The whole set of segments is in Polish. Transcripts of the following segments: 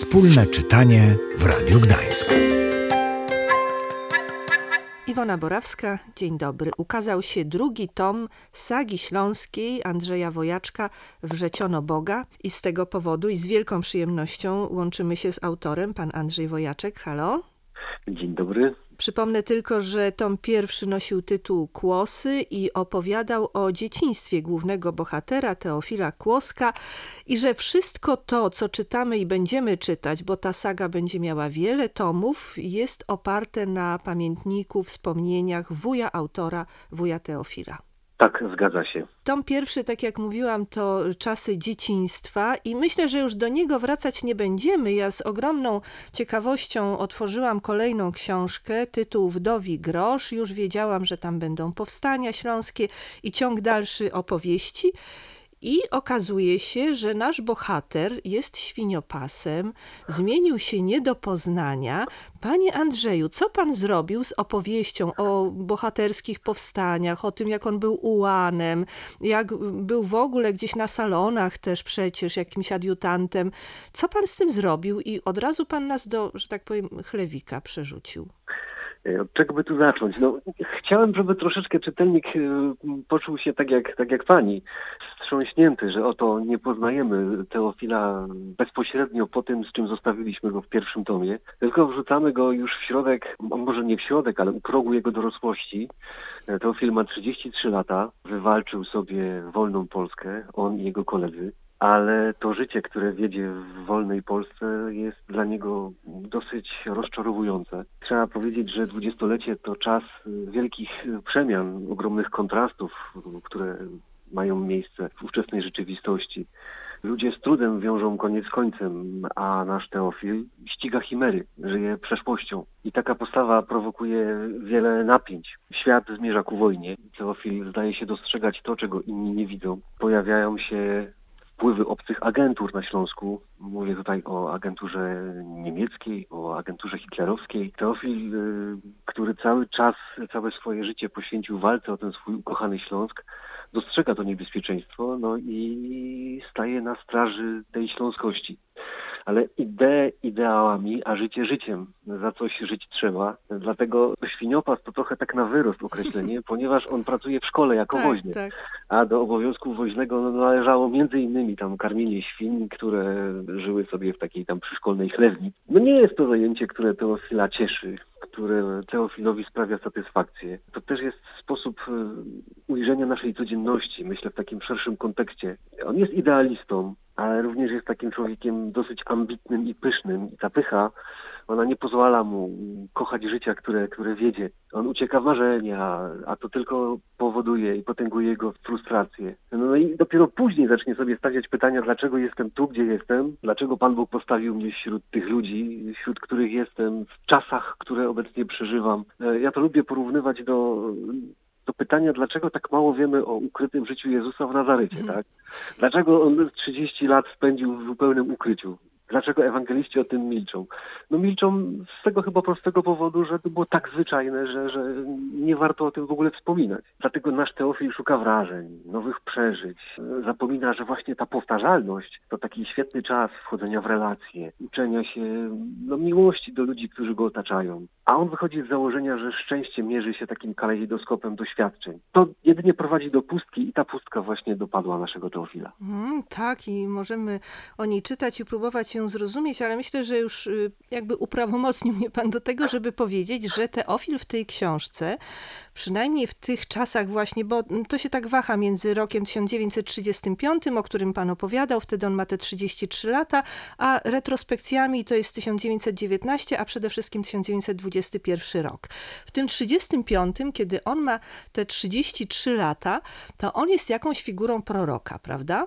Wspólne czytanie w Radiu Gdańsk. Iwona Borawska, dzień dobry. Ukazał się drugi tom sagi śląskiej Andrzeja Wojaczka Wrzeciono Boga i z tego powodu i z wielką przyjemnością łączymy się z autorem, pan Andrzej Wojaczek. Halo? Dzień dobry. Przypomnę tylko, że tom pierwszy nosił tytuł Kłosy i opowiadał o dzieciństwie głównego bohatera Teofila Kłoska i że wszystko to, co czytamy i będziemy czytać, bo ta saga będzie miała wiele tomów, jest oparte na pamiętniku, wspomnieniach wuja autora, wuja Teofila. Tak, zgadza się. Tom pierwszy, tak jak mówiłam, to czasy dzieciństwa i myślę, że już do niego wracać nie będziemy. Ja z ogromną ciekawością otworzyłam kolejną książkę, tytuł Wdowi grosz. Już wiedziałam, że tam będą powstania śląskie i ciąg dalszy opowieści. I okazuje się, że nasz bohater jest świniopasem, zmienił się nie do poznania. Panie Andrzeju, co pan zrobił z opowieścią o bohaterskich powstaniach, o tym, jak on był ułanem, jak był w ogóle gdzieś na salonach też przecież jakimś adiutantem. Co pan z tym zrobił? I od razu pan nas do, że tak powiem, chlewika przerzucił. Od czego by tu zacząć? Chciałem, żeby troszeczkę czytelnik poczuł się tak jak pani, wstrząśnięty, że oto nie poznajemy Teofila bezpośrednio po tym, z czym zostawiliśmy go w pierwszym tomie, tylko wrzucamy go już w środek, może nie w środek, ale u progu jego dorosłości. Teofil ma 33 lata, wywalczył sobie wolną Polskę, on i jego koledzy. Ale to życie, które wiedzie w wolnej Polsce, jest dla niego dosyć rozczarowujące. Trzeba powiedzieć, że dwudziestolecie to czas wielkich przemian, ogromnych kontrastów, które mają miejsce w ówczesnej rzeczywistości. Ludzie z trudem wiążą koniec z końcem, a nasz Teofil ściga chimery, żyje przeszłością. I taka postawa prowokuje wiele napięć. Świat zmierza ku wojnie. Teofil zdaje się dostrzegać to, czego inni nie widzą. Pojawiają się wpływy obcych agentur na Śląsku. Mówię tutaj o agenturze niemieckiej, o agenturze hitlerowskiej. Teofil, który cały czas, całe swoje życie poświęcił walce o ten swój ukochany Śląsk, dostrzega to niebezpieczeństwo, i staje na straży tej śląskości. Ale idee ideałami, a życie życiem. Za coś żyć trzeba. Dlatego świniopas to trochę tak na wyrost określenie, ponieważ on pracuje w szkole jako woźny. Tak. A do obowiązku woźnego należało między innymi tam karmienie świń, które żyły sobie w takiej tam przyszkolnej chlewni. Nie jest to zajęcie, które Teofila cieszy, które Teofilowi sprawia satysfakcję. To też jest sposób ujrzenia naszej codzienności, myślę w takim szerszym kontekście. On jest idealistą, ale również jest takim człowiekiem dosyć ambitnym i pysznym. I ta pycha, ona nie pozwala mu kochać życia, które wiedzie. On ucieka w marzenia, a to tylko powoduje i potęguje jego frustrację. I dopiero później zacznie sobie stawiać pytania, dlaczego jestem tu, gdzie jestem, dlaczego Pan Bóg postawił mnie wśród tych ludzi, wśród których jestem, w czasach, które obecnie przeżywam. Ja to lubię porównywać do pytania, dlaczego tak mało wiemy o ukrytym życiu Jezusa w Nazarecie, tak? Dlaczego on 30 lat spędził w zupełnym ukryciu? Dlaczego ewangeliści o tym milczą? Milczą z tego chyba prostego powodu, że to było tak zwyczajne, że nie warto o tym w ogóle wspominać. Dlatego nasz Teofil szuka wrażeń, nowych przeżyć. Zapomina, że właśnie ta powtarzalność to taki świetny czas wchodzenia w relacje, uczenia się miłości do ludzi, którzy go otaczają. A on wychodzi z założenia, że szczęście mierzy się takim kalejdoskopem doświadczeń. To jedynie prowadzi do pustki i ta pustka właśnie dopadła naszego Teofila. Tak, i możemy o niej czytać i próbować ją zrozumieć, ale myślę, że już jakby uprawomocnił mnie pan do tego, żeby powiedzieć, że Teofil w tej książce, przynajmniej w tych czasach właśnie, bo to się tak waha między rokiem 1935, o którym pan opowiadał, wtedy on ma te 33 lata, a retrospekcjami to jest 1919, a przede wszystkim 1921 rok. W tym 35, kiedy on ma te 33 lata, to on jest jakąś figurą proroka, prawda?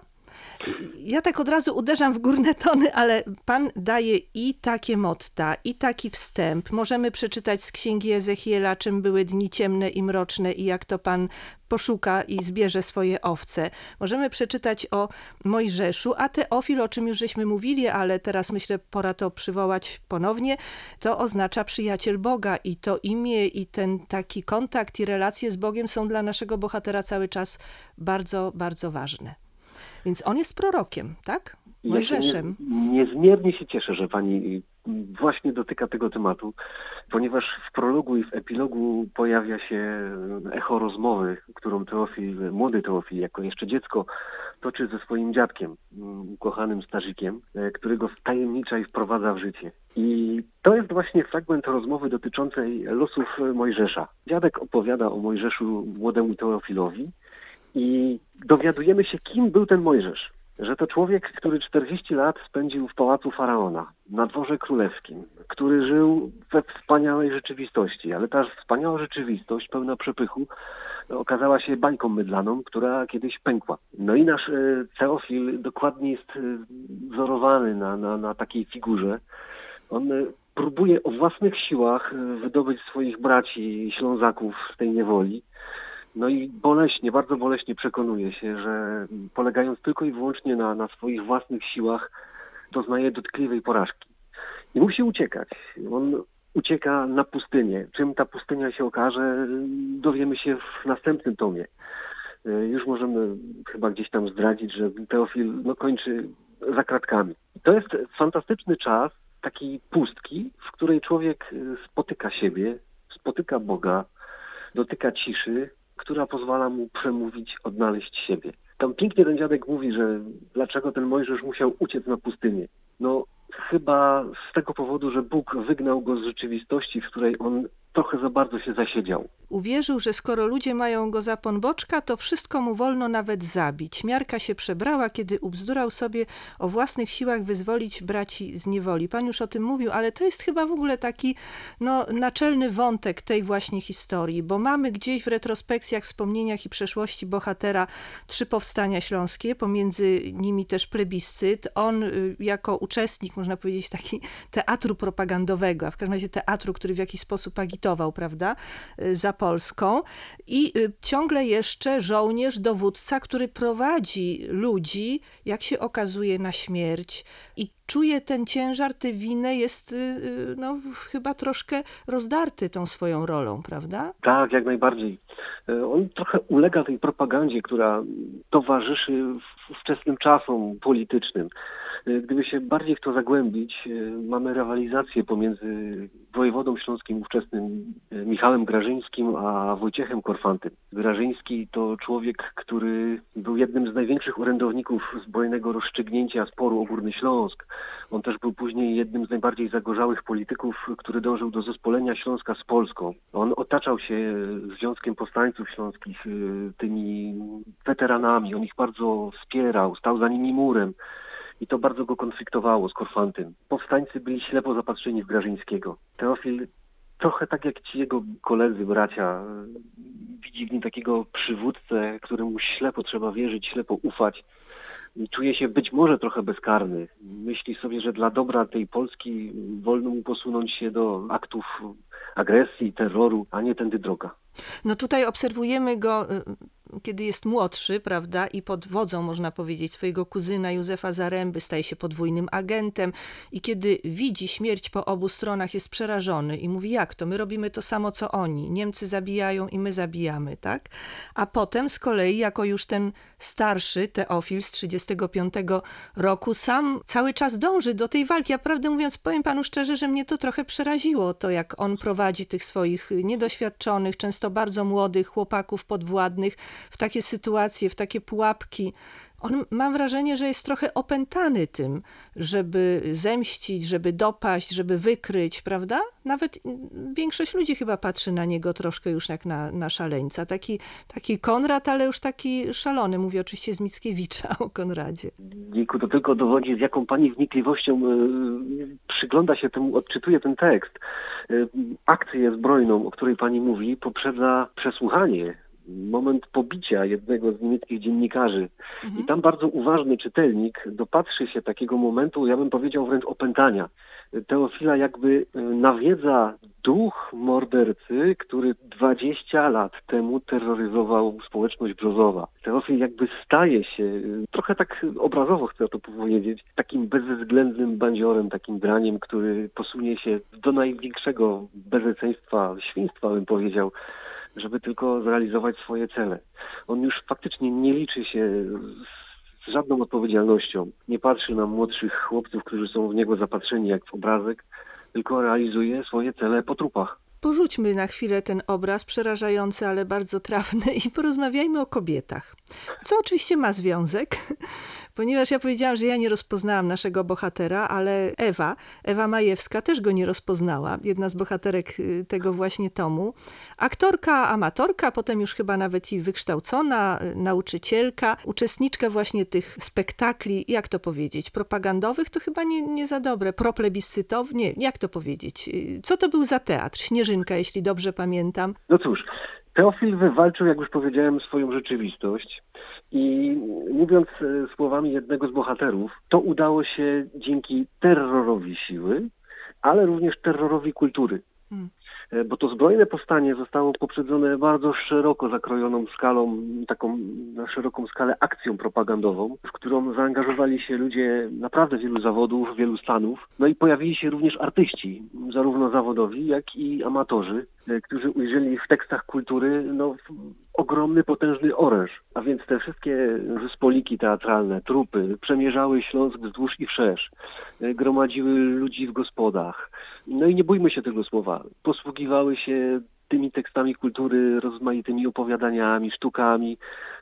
Ja tak od razu uderzam w górne tony, ale pan daje i takie motta, i taki wstęp. Możemy przeczytać z księgi Ezechiela, czym były dni ciemne i mroczne i jak to pan poszuka i zbierze swoje owce. Możemy przeczytać o Mojżeszu, a Teofil, o czym już żeśmy mówili, ale teraz myślę, pora to przywołać ponownie, to oznacza przyjaciel Boga i to imię i ten taki kontakt i relacje z Bogiem są dla naszego bohatera cały czas bardzo, bardzo ważne. Więc on jest prorokiem, tak? I Mojżeszem. Niezmiernie się cieszę, że pani właśnie dotyka tego tematu, ponieważ w prologu i w epilogu pojawia się echo rozmowy, którą młody Teofil, jako jeszcze dziecko, toczy ze swoim dziadkiem, ukochanym Starzykiem, który go wtajemnicza i wprowadza w życie. I to jest właśnie fragment rozmowy dotyczącej losów Mojżesza. Dziadek opowiada o Mojżeszu młodemu Teofilowi i dowiadujemy się, kim był ten Mojżesz. Że to człowiek, który 40 lat spędził w pałacu faraona, na dworze królewskim, który żył we wspaniałej rzeczywistości, ale ta wspaniała rzeczywistość, pełna przepychu, okazała się bańką mydlaną, która kiedyś pękła. No i nasz Teofil dokładnie jest wzorowany na takiej figurze. On próbuje o własnych siłach wydobyć swoich braci Ślązaków z tej niewoli. No i bardzo boleśnie przekonuje się, że polegając tylko i wyłącznie na swoich własnych siłach, doznaje dotkliwej porażki. I musi uciekać. On ucieka na pustynię. Czym ta pustynia się okaże, dowiemy się w następnym tomie. Już możemy chyba gdzieś tam zdradzić, że Teofil kończy za kratkami. To jest fantastyczny czas takiej pustki, w której człowiek spotyka siebie, spotyka Boga, dotyka ciszy, która pozwala mu przemówić, odnaleźć siebie. Tam pięknie ten dziadek mówi, że dlaczego ten Mojżesz musiał uciec na pustynię. No chyba z tego powodu, że Bóg wygnał go z rzeczywistości, w której on trochę za bardzo się zasiedział. Uwierzył, że skoro ludzie mają go za ponboczka, to wszystko mu wolno nawet zabić. Miarka się przebrała, kiedy ubzdurał sobie o własnych siłach wyzwolić braci z niewoli. Pan już o tym mówił, ale to jest chyba w ogóle taki naczelny wątek tej właśnie historii, bo mamy gdzieś w retrospekcjach, wspomnieniach i przeszłości bohatera 3 powstania śląskie, pomiędzy nimi też plebiscyt. On jako uczestnik, można powiedzieć, taki teatru propagandowego, a w każdym razie teatru, który w jakiś sposób agitował, prawda, za Polską i ciągle jeszcze żołnierz, dowódca, który prowadzi ludzi, jak się okazuje, na śmierć i czuje ten ciężar, tę winę, jest chyba troszkę rozdarty tą swoją rolą, prawda? Tak, jak najbardziej. On trochę ulega tej propagandzie, która towarzyszy ówczesnym czasom politycznym. Gdyby się bardziej w to zagłębić, mamy rywalizację pomiędzy wojewodą śląskim ówczesnym Michałem Grażyńskim a Wojciechem Korfantym. Grażyński to człowiek, który był jednym z największych orędowników zbrojnego rozstrzygnięcia sporu o Górny Śląsk. On też był później jednym z najbardziej zagorzałych polityków, który dążył do zespolenia Śląska z Polską. On otaczał się Związkiem Powstańców Śląskich, tymi weteranami. On ich bardzo wspierał, stał za nimi murem. I to bardzo go konfliktowało z Korfantym. Powstańcy byli ślepo zapatrzeni w Grażyńskiego. Teofil, trochę tak jak ci jego koledzy, bracia, widzi w nim takiego przywódcę, któremu ślepo trzeba wierzyć, ślepo ufać. I czuje się być może trochę bezkarny. Myśli sobie, że dla dobra tej Polski wolno mu posunąć się do aktów agresji, terroru, a nie tędy droga. No tutaj obserwujemy go, kiedy jest młodszy, prawda, i pod wodzą, można powiedzieć, swojego kuzyna Józefa Zaręby staje się podwójnym agentem i kiedy widzi śmierć po obu stronach, jest przerażony i mówi, jak to? My robimy to samo, co oni. Niemcy zabijają i my zabijamy, tak? A potem z kolei, jako już ten starszy Teofil z 1935 roku, sam cały czas dąży do tej walki. Ja prawdę mówiąc, powiem panu szczerze, że mnie to trochę przeraziło, to jak on prowadzi tych swoich niedoświadczonych, często bardzo młodych chłopaków podwładnych w takie sytuacje, w takie pułapki. Mam wrażenie, że jest trochę opętany tym, żeby zemścić, żeby dopaść, żeby wykryć, prawda? Nawet większość ludzi chyba patrzy na niego troszkę już jak na szaleńca. Taki Konrad, ale już taki szalony. Mówię oczywiście z Mickiewicza o Konradzie. Dziku, to tylko dowodzi, z jaką pani wnikliwością przygląda się temu, odczytuje ten tekst. Akcję zbrojną, o której pani mówi, poprzedza przesłuchanie. Moment pobicia jednego z niemieckich dziennikarzy. I tam bardzo uważny czytelnik dopatrzy się takiego momentu, ja bym powiedział wręcz opętania. Teofila jakby nawiedza duch mordercy, który 20 lat temu terroryzował społeczność Brzozowa. Teofil jakby staje się, trochę tak obrazowo chcę to powiedzieć, takim bezwzględnym bandziorem, takim draniem, który posunie się do największego bezeceństwa, świństwa bym powiedział, żeby tylko zrealizować swoje cele. On już faktycznie nie liczy się z żadną odpowiedzialnością. Nie patrzy na młodszych chłopców, którzy są w niego zapatrzeni jak w obrazek, tylko realizuje swoje cele po trupach. Porzućmy na chwilę ten obraz przerażający, ale bardzo trafny i porozmawiajmy o kobietach. Co oczywiście ma związek, ponieważ ja powiedziałam, że ja nie rozpoznałam naszego bohatera, ale Ewa Majewska też go nie rozpoznała. Jedna z bohaterek tego właśnie tomu. Aktorka, amatorka, potem już chyba nawet i wykształcona, nauczycielka, uczestniczka właśnie tych spektakli, jak to powiedzieć, propagandowych, to chyba nie za dobre, proplebiscytowych, nie, jak to powiedzieć. Co to był za teatr? Śnieżynka, jeśli dobrze pamiętam. No cóż, Teofil wywalczył, jak już powiedziałem, swoją rzeczywistość i mówiąc słowami jednego z bohaterów, to udało się dzięki terrorowi siły, ale również terrorowi kultury. Bo to zbrojne powstanie zostało poprzedzone bardzo szeroko zakrojoną skalą, taką na szeroką skalę akcją propagandową, w którą zaangażowali się ludzie naprawdę wielu zawodów, wielu stanów. No i pojawili się również artyści, zarówno zawodowi, jak i amatorzy, którzy ujrzeli w tekstach kultury ogromny, potężny oręż. A więc te wszystkie zespoliki teatralne, trupy przemierzały Śląsk wzdłuż i wszerz, gromadziły ludzi w gospodach. No i nie bójmy się tego słowa, posługiwały się tymi tekstami kultury, rozmaitymi opowiadaniami, sztukami,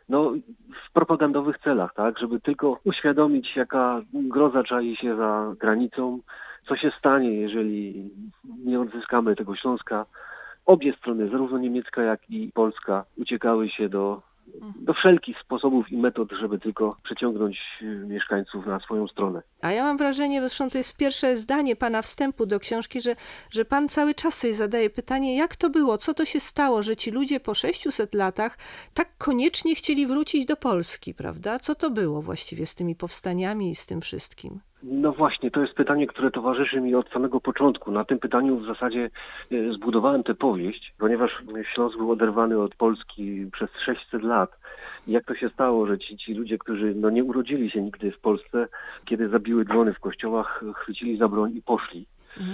w propagandowych celach, tak, żeby tylko uświadomić, jaka groza czai się za granicą, co się stanie, jeżeli nie odzyskamy tego Śląska. Obie strony, zarówno niemiecka, jak i polska, uciekały się do wszelkich sposobów i metod, żeby tylko przeciągnąć mieszkańców na swoją stronę. A ja mam wrażenie, zresztą to jest pierwsze zdanie pana wstępu do książki, że pan cały czas sobie zadaje pytanie, jak to było, co to się stało, że ci ludzie po 600 latach tak koniecznie chcieli wrócić do Polski, prawda? Co to było właściwie z tymi powstaniami i z tym wszystkim? No właśnie, to jest pytanie, które towarzyszy mi od samego początku. Na tym pytaniu w zasadzie zbudowałem tę powieść, ponieważ Śląsk był oderwany od Polski przez 600 lat. I jak to się stało, że ci ludzie, którzy nie urodzili się nigdy w Polsce, kiedy zabiły dzwony w kościołach, chwycili za broń i poszli.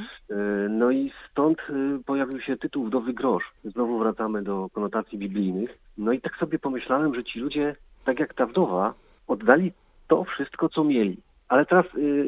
No i stąd pojawił się tytuł Wdowy grosz. Znowu wracamy do konotacji biblijnych. No i tak sobie pomyślałem, że ci ludzie, tak jak ta wdowa, oddali to wszystko, co mieli. Ale teraz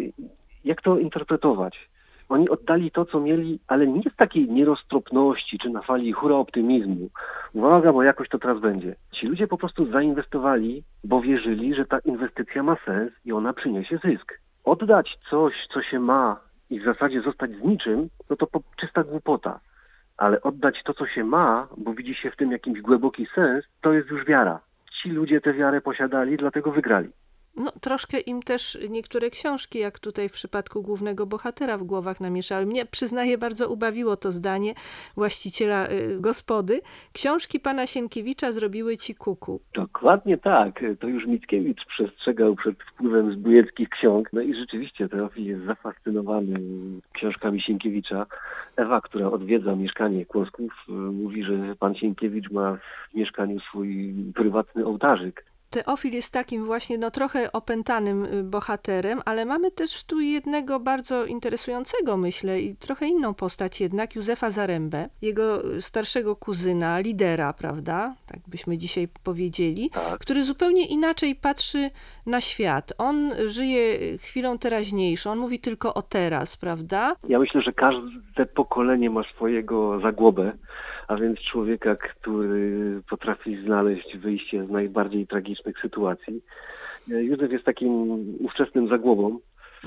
jak to interpretować? Oni oddali to, co mieli, ale nie z takiej nieroztropności, czy na fali hura optymizmu. Uwaga, bo jakoś to teraz będzie. Ci ludzie po prostu zainwestowali, bo wierzyli, że ta inwestycja ma sens i ona przyniesie zysk. Oddać coś, co się ma i w zasadzie zostać z niczym, to czysta głupota. Ale oddać to, co się ma, bo widzi się w tym jakiś głęboki sens, to jest już wiara. Ci ludzie tę wiarę posiadali, dlatego wygrali. Troszkę im też niektóre książki, jak tutaj w przypadku głównego bohatera, w głowach namieszały. Mnie, przyznaję, bardzo ubawiło to zdanie właściciela gospody. Książki pana Sienkiewicza zrobiły ci kuku. Dokładnie tak. To już Mickiewicz przestrzegał przed wpływem zbójeckich ksiąg. No i rzeczywiście Teofil jest zafascynowany książkami Sienkiewicza. Ewa, która odwiedza mieszkanie Kłosków, mówi, że pan Sienkiewicz ma w mieszkaniu swój prywatny ołtarzyk. Teofil jest takim właśnie trochę opętanym bohaterem, ale mamy też tu jednego bardzo interesującego, myślę, i trochę inną postać jednak, Józefa Zarembę, jego starszego kuzyna, lidera, prawda? Tak byśmy dzisiaj powiedzieli, tak, który zupełnie inaczej patrzy na świat. On żyje chwilą teraźniejszą, on mówi tylko o teraz, prawda? Ja myślę, że każde pokolenie ma swojego Zagłobę, a więc człowieka, który potrafi znaleźć wyjście z najbardziej tragicznych sytuacji. Józef jest takim ówczesnym Zagłobą.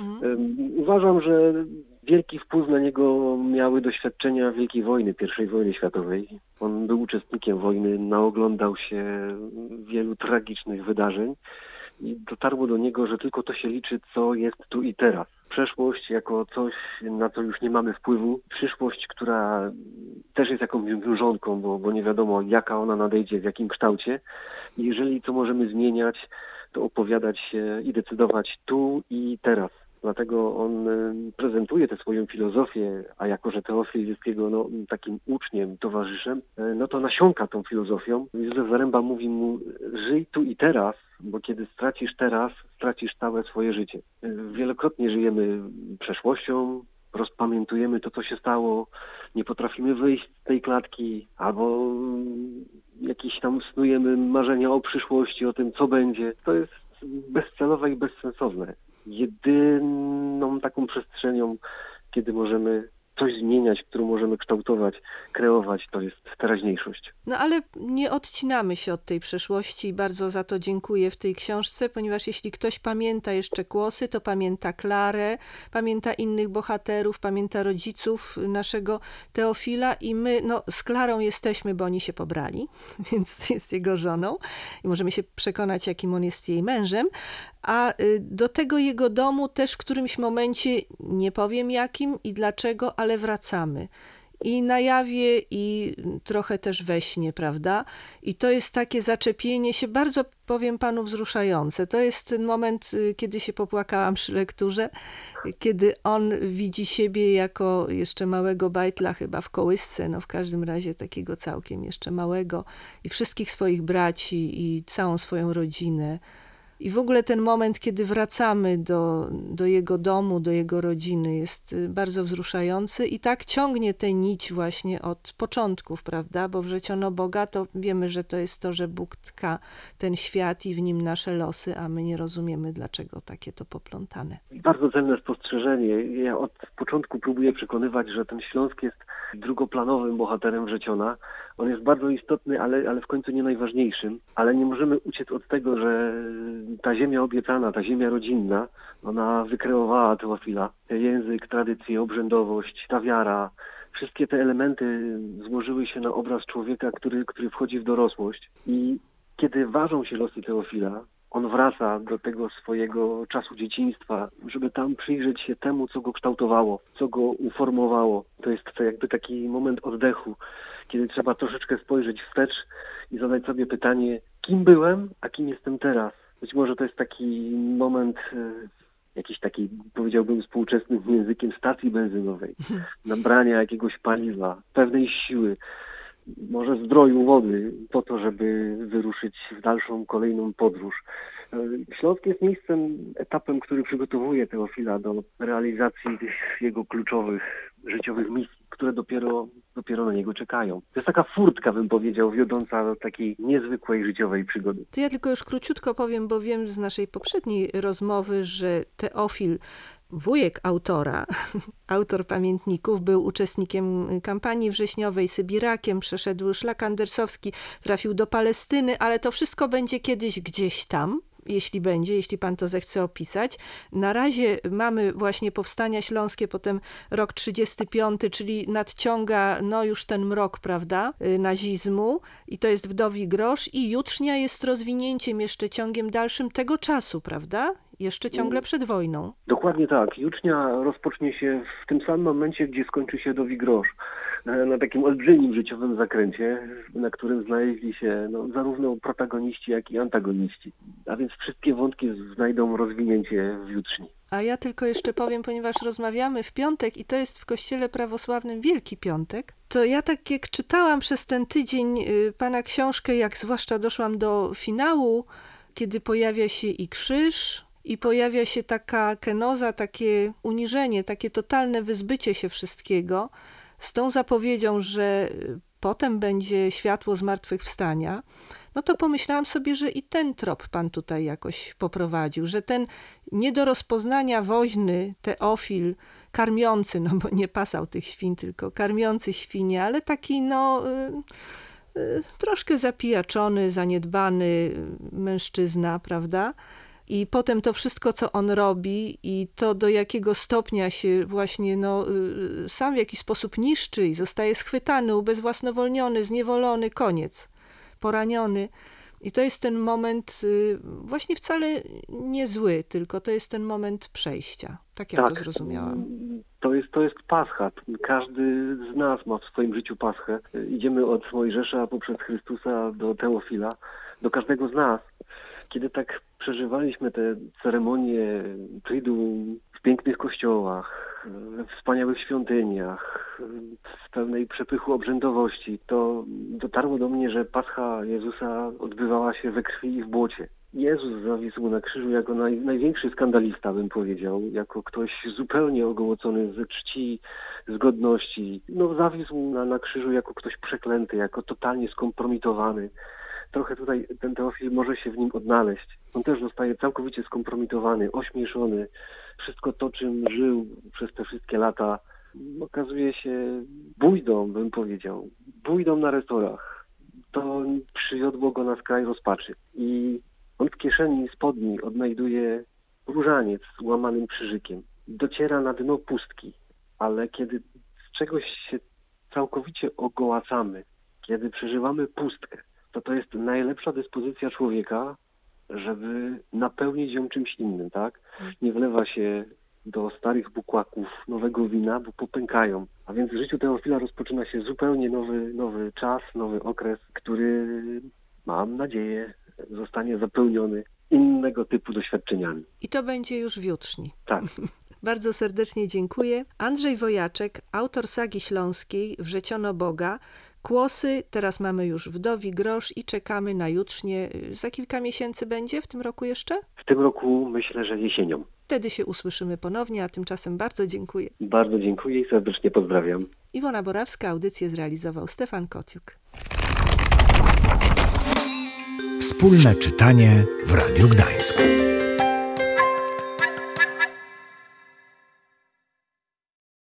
Uważam, że wielki wpływ na niego miały doświadczenia Wielkiej Wojny, I wojny światowej. On był uczestnikiem wojny, naoglądał się wielu tragicznych wydarzeń i dotarło do niego, że tylko to się liczy, co jest tu i teraz. Przeszłość jako coś, na co już nie mamy wpływu. Przyszłość, która też jest jakąś wiążątką, bo nie wiadomo, jaka ona nadejdzie, w jakim kształcie. I jeżeli to możemy zmieniać, to opowiadać się i decydować tu i teraz. Dlatego on prezentuje tę swoją filozofię, a jako że Teofil jest jego takim uczniem, towarzyszem, to nasiąka tą filozofią. Józef Zaremba mówi mu, żyj tu i teraz, bo kiedy stracisz teraz, stracisz całe swoje życie. Wielokrotnie żyjemy przeszłością, rozpamiętujemy to, co się stało, nie potrafimy wyjść z tej klatki, albo jakieś tam snujemy marzenia o przyszłości, o tym, co będzie. To jest bezcelowe i bezsensowne. Jedyną taką przestrzenią, kiedy możemy coś zmieniać, którą możemy kształtować, kreować, to jest teraźniejszość. No ale nie odcinamy się od tej przeszłości i bardzo za to dziękuję w tej książce, ponieważ jeśli ktoś pamięta jeszcze Kłosy, to pamięta Klarę, pamięta innych bohaterów, pamięta rodziców naszego Teofila i my z Klarą jesteśmy, bo oni się pobrali, więc jest jego żoną i możemy się przekonać, jakim on jest jej mężem, a do tego jego domu też w którymś momencie, nie powiem jakim i dlaczego, ale wracamy. I na jawie, i trochę też we śnie, prawda? I to jest takie zaczepienie się, bardzo powiem panu wzruszające. To jest ten moment, kiedy się popłakałam przy lekturze, kiedy on widzi siebie jako jeszcze małego bajtla chyba w kołysce, w każdym razie takiego całkiem jeszcze małego i wszystkich swoich braci i całą swoją rodzinę. I w ogóle ten moment, kiedy wracamy do jego domu, do jego rodziny, jest bardzo wzruszający i tak ciągnie tę nić właśnie od początków, prawda? Bo wrzeciono Boga, to wiemy, że to jest to, że Bóg tka ten świat i w nim nasze losy, a my nie rozumiemy, dlaczego takie to poplątane. Bardzo cenne spostrzeżenie. Ja od początku próbuję przekonywać, że ten Śląsk jest drugoplanowym bohaterem Wrzeciona. On jest bardzo istotny, ale w końcu nie najważniejszym. Ale nie możemy uciec od tego, że ta ziemia obiecana, ta ziemia rodzinna, ona wykreowała Teofila. Język, tradycje, obrzędowość, ta wiara, wszystkie te elementy złożyły się na obraz człowieka, który wchodzi w dorosłość. I kiedy ważą się losy Teofila, on wraca do tego swojego czasu dzieciństwa, żeby tam przyjrzeć się temu, co go kształtowało, co go uformowało. To jest jakby taki moment oddechu, kiedy trzeba troszeczkę spojrzeć wstecz i zadać sobie pytanie, kim byłem, a kim jestem teraz. Być może to jest taki moment jakiś taki, powiedziałbym współczesnym językiem, stacji benzynowej, nabrania jakiegoś paliwa, pewnej siły, może zdroju wody po to, żeby wyruszyć w dalszą, kolejną podróż. Śląsk jest miejscem, etapem, który przygotowuje Teofila do realizacji tych jego kluczowych życiowych misji, które dopiero na niego czekają. To jest taka furtka, bym powiedział, wiodąca do takiej niezwykłej życiowej przygody. To ja tylko już króciutko powiem, bo wiem z naszej poprzedniej rozmowy, że Teofil, wujek autora, autor pamiętników, był uczestnikiem kampanii wrześniowej, sybirakiem, przeszedł szlak andersowski, trafił do Palestyny, ale to wszystko będzie kiedyś gdzieś tam, jeśli pan to zechce opisać. Na razie mamy właśnie powstania śląskie, potem rok 35, czyli nadciąga już ten mrok, prawda, nazizmu i to jest Wdowi Grosz i Jutrznia jest rozwinięciem, jeszcze ciągiem dalszym tego czasu, prawda? Jeszcze ciągle przed wojną. Dokładnie tak. Jutrznia rozpocznie się w tym samym momencie, gdzie skończy się Wdowi Grosz. Na takim olbrzymim życiowym zakręcie, na którym znaleźli się zarówno protagoniści, jak i antagoniści. A więc wszystkie wątki znajdą rozwinięcie w Jutrzni. A ja tylko jeszcze powiem, ponieważ rozmawiamy w piątek i to jest w Kościele Prawosławnym Wielki Piątek, to ja tak jak czytałam przez ten tydzień pana książkę, jak zwłaszcza doszłam do finału, kiedy pojawia się i krzyż, i pojawia się taka kenoza, takie uniżenie, takie totalne wyzbycie się wszystkiego, z tą zapowiedzią, że potem będzie światło zmartwychwstania, to pomyślałam sobie, że i ten trop pan tutaj jakoś poprowadził, że ten nie do rozpoznania woźny Teofil, karmiący, bo nie pasał tych świń, tylko karmiący świnie, ale taki troszkę zapijaczony, zaniedbany mężczyzna, prawda? I potem to wszystko, co on robi i to, do jakiego stopnia się właśnie sam w jakiś sposób niszczy i zostaje schwytany, ubezwłasnowolniony, zniewolony, koniec, poraniony. I to jest ten moment właśnie wcale nie zły, tylko to jest ten moment przejścia. Tak ja to zrozumiałam. To jest Pascha. Każdy z nas ma w swoim życiu Paschę. Idziemy od Mojżesza poprzez Chrystusa do Teofila, do każdego z nas. Kiedy tak przeżywaliśmy te ceremonie Triduum w pięknych kościołach, w wspaniałych świątyniach, w pełnej przepychu obrzędowości, to dotarło do mnie, że Pascha Jezusa odbywała się we krwi i w błocie. Jezus zawisł na krzyżu jako największy skandalista, bym powiedział, jako ktoś zupełnie ogołocony ze czci, z godności. Zawisł na krzyżu jako ktoś przeklęty, jako totalnie skompromitowany. Trochę tutaj ten Teofil może się w nim odnaleźć. On też zostaje całkowicie skompromitowany, ośmieszony. Wszystko to, czym żył przez te wszystkie lata, okazuje się bójdą, bym powiedział. Bójdą na resorach. To przywiodło go na skraj rozpaczy. I on w kieszeni spodni odnajduje różaniec z łamanym krzyżykiem. Dociera na dno pustki, ale kiedy z czegoś się całkowicie ogołacamy, kiedy przeżywamy pustkę, to jest najlepsza dyspozycja człowieka, żeby napełnić ją czymś innym, tak? Nie wlewa się do starych bukłaków nowego wina, bo popękają. A więc w życiu Teofila rozpoczyna się zupełnie nowy czas, nowy okres, który, mam nadzieję, zostanie zapełniony innego typu doświadczeniami. I to będzie już w jutrzni. Tak. Bardzo serdecznie dziękuję. Andrzej Wojaczek, autor sagi śląskiej Wrzeciono Boga. Kłosy, teraz mamy już Wdowi grosz i czekamy na jutrznie. Za kilka miesięcy będzie w tym roku jeszcze? W tym roku myślę, że jesienią. Wtedy się usłyszymy ponownie, a tymczasem bardzo dziękuję. Bardzo dziękuję i serdecznie pozdrawiam. Iwona Borawska, audycję zrealizował Stefan Kotiuk. Wspólne czytanie w Radiu Gdańsk.